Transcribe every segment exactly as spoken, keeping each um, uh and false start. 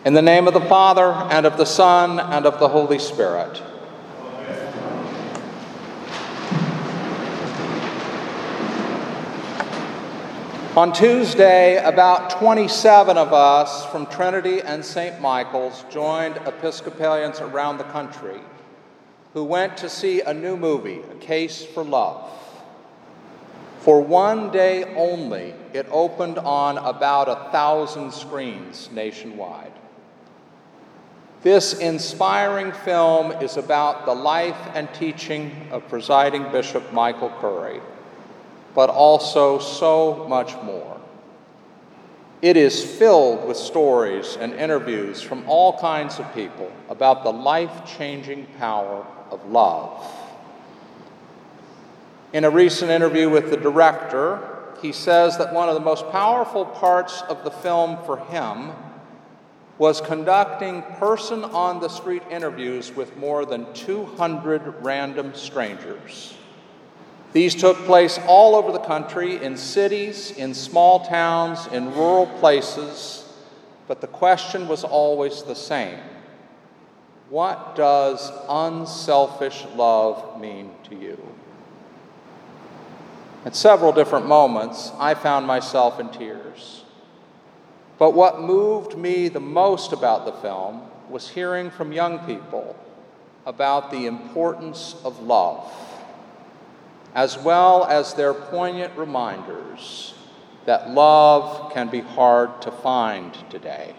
In the name of the Father, and of the Son, and of the Holy Spirit. On Tuesday, about twenty-seven of us from Trinity and Saint Michael's joined Episcopalians around the country who went to see a new movie, A Case for Love. For one day only, it opened on about a thousand screens nationwide. This inspiring film is about the life and teaching of presiding Bishop Michael Curry, but also so much more. It is filled with stories and interviews from all kinds of people about the life-changing power of love. In a recent interview with the director, he says that one of the most powerful parts of the film for him was conducting person-on-the-street interviews with more than two hundred random strangers. These took place all over the country, in cities, in small towns, in rural places, but the question was always the same. What does unselfish love mean to you? At several different moments, I found myself in tears. But what moved me the most about the film was hearing from young people about the importance of love, as well as their poignant reminders that love can be hard to find today.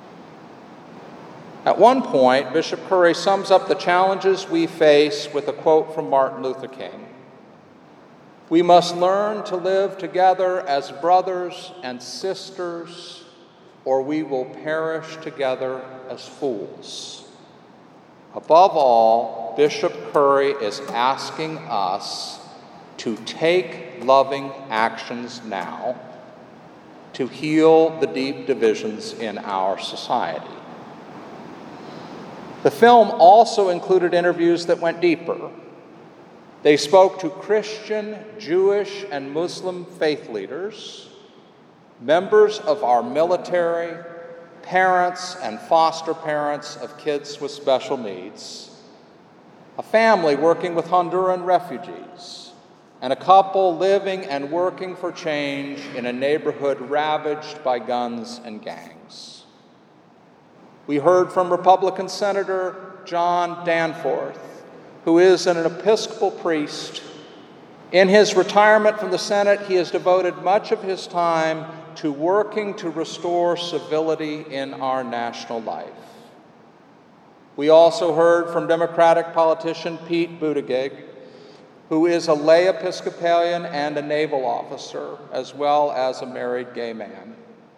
At one point, Bishop Curry sums up the challenges we face with a quote from Martin Luther King. We must learn to live together as brothers and sisters, or we will perish together as fools. Above all, Bishop Curry is asking us to take loving actions now to heal the deep divisions in our society. The film also included interviews that went deeper. They spoke to Christian, Jewish, and Muslim faith leaders, members of our military, parents and foster parents of kids with special needs, a family working with Honduran refugees, and a couple living and working for change in a neighborhood ravaged by guns and gangs. We heard from Republican Senator John Danforth, who is an Episcopal priest. In his retirement from the Senate, he has devoted much of his time to working to restore civility in our national life. We also heard from Democratic politician Pete Buttigieg, who is a lay Episcopalian and a naval officer, as well as a married gay man.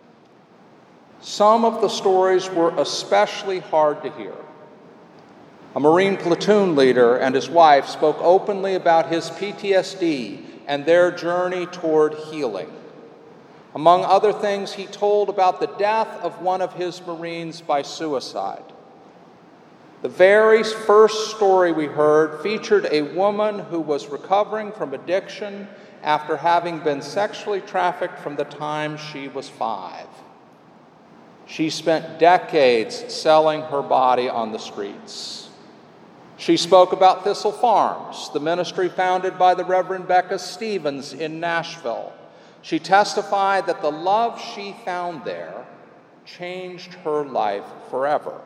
Some of the stories were especially hard to hear. A Marine platoon leader and his wife spoke openly about his P T S D and their journey toward healing. Among other things, he told about the death of one of his Marines by suicide. The very first story we heard featured a woman who was recovering from addiction after having been sexually trafficked from the time she was five. She spent decades selling her body on the streets. She spoke about Thistle Farms, the ministry founded by the Reverend Becca Stevens in Nashville. She testified that the love she found there changed her life forever.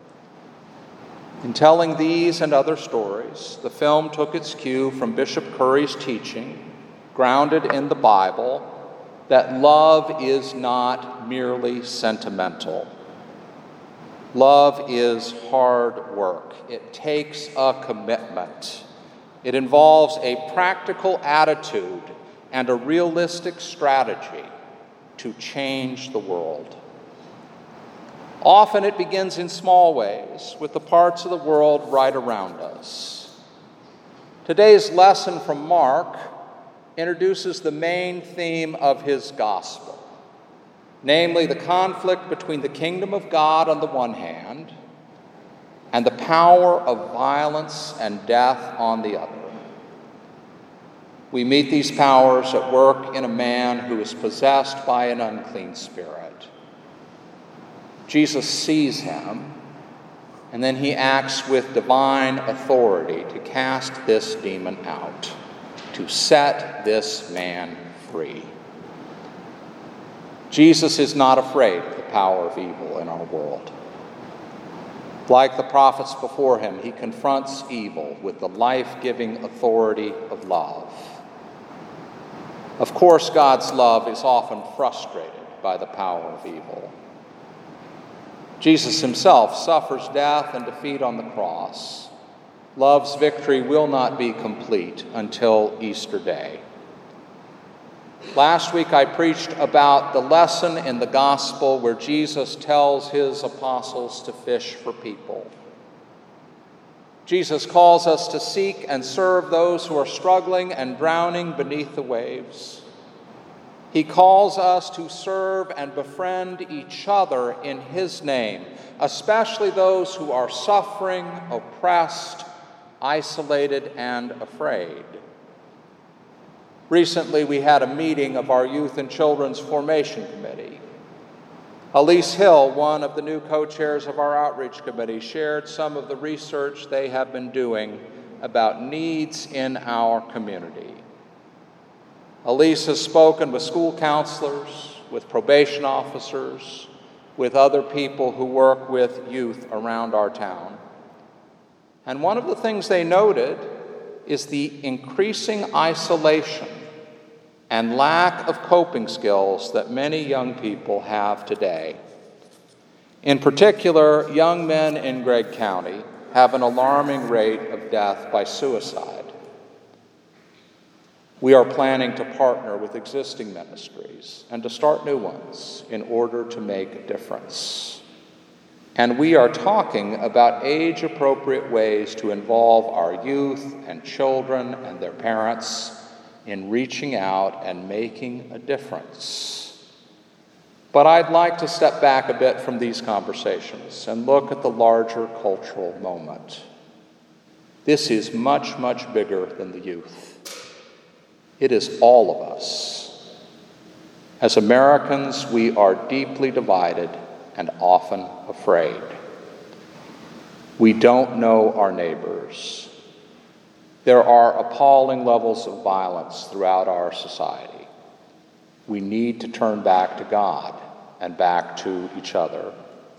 In telling these and other stories, the film took its cue from Bishop Curry's teaching, grounded in the Bible, that love is not merely sentimental. Love is hard work. It takes a commitment. It involves a practical attitude and a realistic strategy to change the world. Often it begins in small ways, with the parts of the world right around us. Today's lesson from Mark introduces the main theme of his gospel, namely the conflict between the kingdom of God on the one hand and the power of violence and death on the other. We meet these powers at work in a man who is possessed by an unclean spirit. Jesus sees him, and then he acts with divine authority to cast this demon out, to set this man free. Jesus is not afraid of the power of evil in our world. Like the prophets before him, he confronts evil with the life-giving authority of love. Of course, God's love is often frustrated by the power of evil. Jesus himself suffers death and defeat on the cross. Love's victory will not be complete until Easter Day. Last week I preached about the lesson in the gospel where Jesus tells his apostles to fish for people. Jesus calls us to seek and serve those who are struggling and drowning beneath the waves. He calls us to serve and befriend each other in his name, especially those who are suffering, oppressed, isolated, and afraid. Recently, we had a meeting of our Youth and Children's Formation Committee. Elise Hill, one of the new co-chairs of our Outreach Committee, shared some of the research they have been doing about needs in our community. Elise has spoken with school counselors, with probation officers, with other people who work with youth around our town. And one of the things they noted is the increasing isolation and lack of coping skills that many young people have today. In particular, young men in Gregg County have an alarming rate of death by suicide. We are planning to partner with existing ministries and to start new ones in order to make a difference. And we are talking about age-appropriate ways to involve our youth and children and their parents in reaching out and making a difference. But I'd like to step back a bit from these conversations and look at the larger cultural moment. This is much, much bigger than the youth. It is all of us. As Americans, we are deeply divided and often afraid. We don't know our neighbors. There are appalling levels of violence throughout our society. We need to turn back to God and back to each other.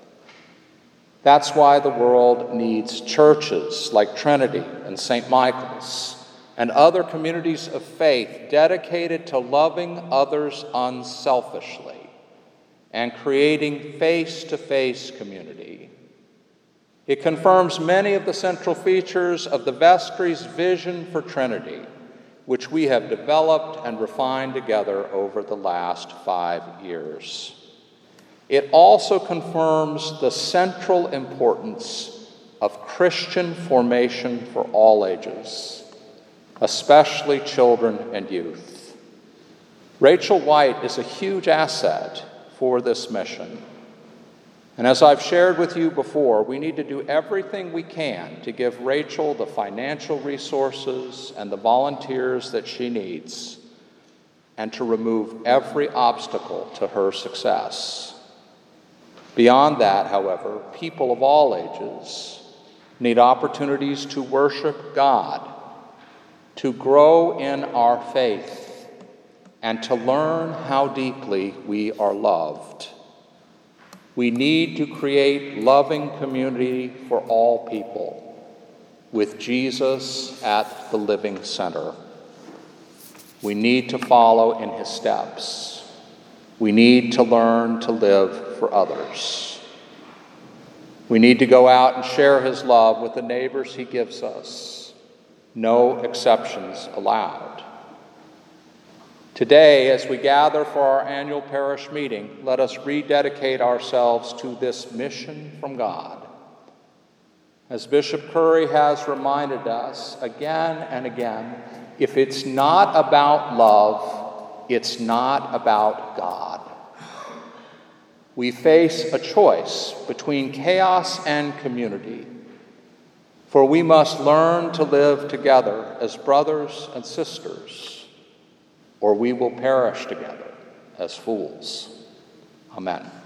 That's why the world needs churches like Trinity and Saint Michael's and other communities of faith dedicated to loving others unselfishly and creating face-to-face community. It confirms many of the central features of the vestry's vision for Trinity, which we have developed and refined together over the last five years. It also confirms the central importance of Christian formation for all ages, especially children and youth. Rachel White is a huge asset for this mission. And as I've shared with you before, we need to do everything we can to give Rachel the financial resources and the volunteers that she needs, and to remove every obstacle to her success. Beyond that, however, people of all ages need opportunities to worship God, to grow in our faith, and to learn how deeply we are loved. We need to create loving community for all people, with Jesus at the living center. We need to follow in his steps. We need to learn to live for others. We need to go out and share his love with the neighbors he gives us. No exceptions allowed. Today, as we gather for our annual parish meeting, let us rededicate ourselves to this mission from God. As Bishop Curry has reminded us again and again, if it's not about love, it's not about God. We face a choice between chaos and community, for we must learn to live together as brothers and sisters, or we will perish together as fools. Amen.